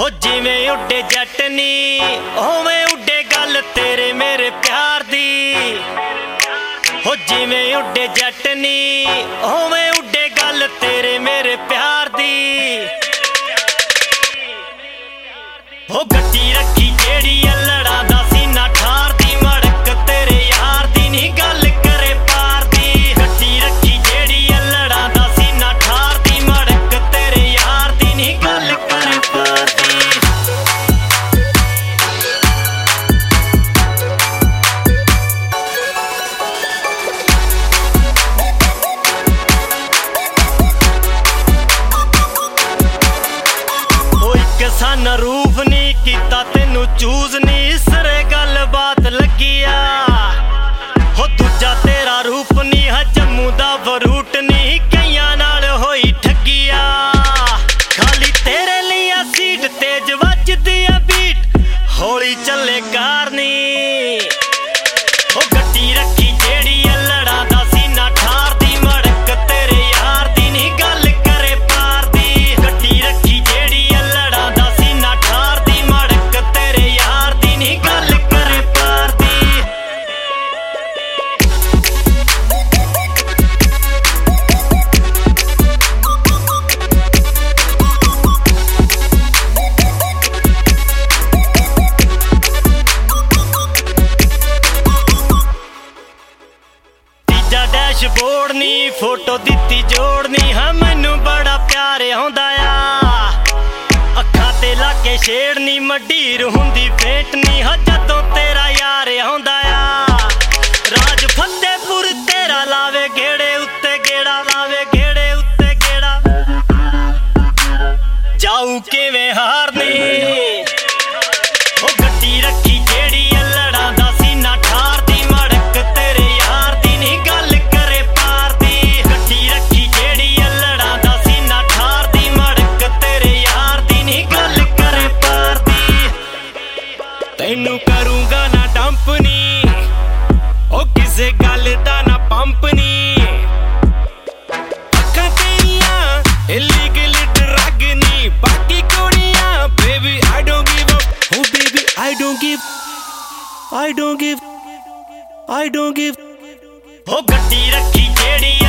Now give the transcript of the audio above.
हो जिवें उड्डे जट नी उवें उड्डे गल तेरे मेरे प्यार दी। हो जिवें उड्डे जट नी उवें उड्डे गल तेरे मेरे प्यार दी। हो गड्डी रखी जेड़ी अल्लड़ा दा सीना ठार दी मड़क तेरे यार दी नी गल करे पार दी। गड्डी रखी जेड़ी अल्लड़ा दा सीना ठार दी मड़क तेरे यार दी नी गल करे पार दी। सन रूप नी कीता तेनू चूज नी सरे गल बात लगिया। हो दूजा तेरा रूप नी है जम्मू दा वरूट नी कईयां नाल होई ठगिया। खाली तेरे लिए सीट तेज वजदी है बीट हौली चले कार नी। हो गड्डी रखी जेड़ी अल्लड़ा दा सीना ठार दी मड़क तेरे यार दी नी गल करे पार दी। गड्डी रखी जेड़ी अल्लड़ा दा सीना ठार दी मड़क तेरे यार दी नी गल करे पार दी। तीजा डैशबोर्ड नी फोटो दित्ती जोड़नी हाँ मैनू बड़ा प्यार आउंदा आ। अखां ते लाके छेड़नी मडीर हुंदी फेंटनी हाँ जदों तेरा यार आउंदा आ। राज फतेहपुर तेरा लावे घेड़े उत्ते गेड़ा लावे घेड़े उत्ते गेड़ा जाऊ किवें हारनी। हो गड्डी रखी जेड़ी अल्लड़ा दा सीना ठार दी मड़क तेरे यार दी नी गल करे पार दी। गड्डी रखी जेड़ी अल्लड़ा दा सीना ठार दी मड़क तेरे यार दी नी गल करे पार दी। तैनू करूंगा ना डंप नी ओ किसे गल दा ना पंप नी। अखां तेरियां इलीगल ड्रग नी बाकी कुड़ियां baby I don't give up. Oh baby I don't give I don't give। हो गड्डी रखी जेड़ी